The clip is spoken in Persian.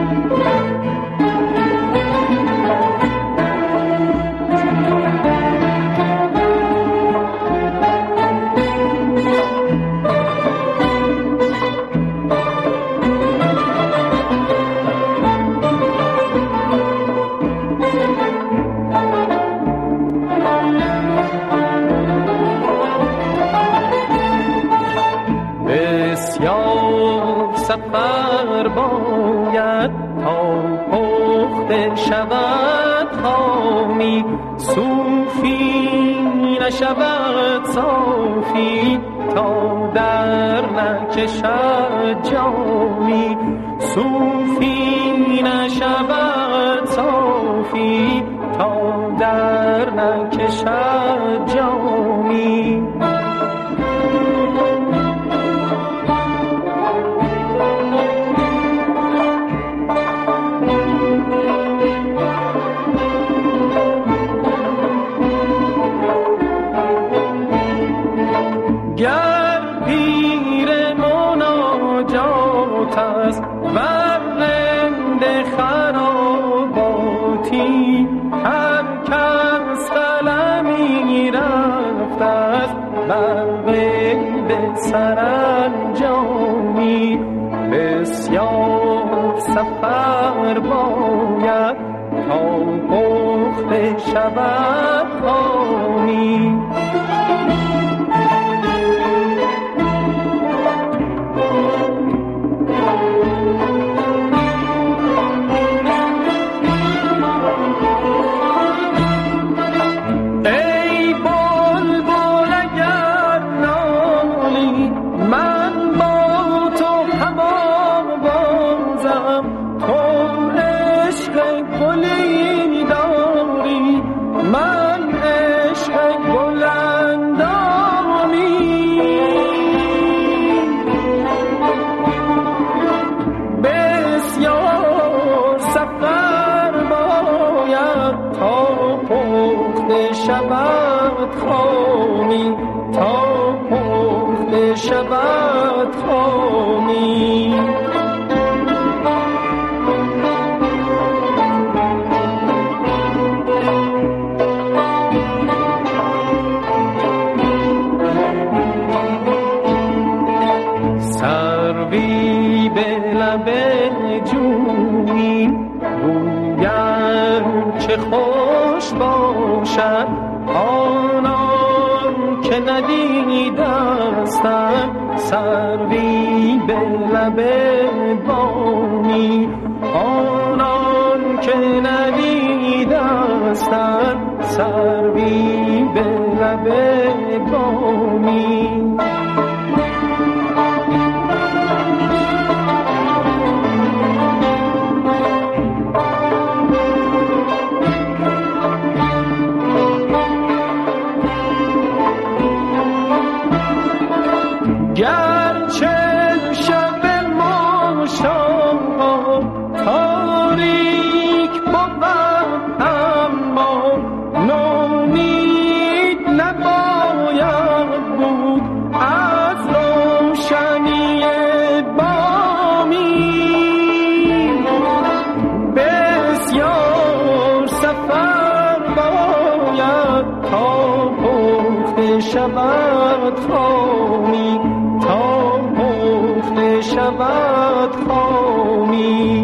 سفر باید تا پخته شود خامی، صوفی نشود صافی تا در نکشد جامی، صوفی نشود صافی تا در نکشد جامی. گر پیر مناجات است بر رند خراباتی، هر کس قلمی رفت است بر غیب سرانجامی، بسیار سفر باید تا پخته شود خامی. شود خامی تا پخته شود خامی. سروی به لب جویی گویم چه خوش باشد، آنان که ندیدستم سروی به لب بانی، آنان که ندیدستم سروی به لب بانی. گرچه شب ما شام تاریک بود اما نومید نباید بود از روشنی بامی. بسیار سفر باید تا پخته شود خامی، تا پخته شود خامی.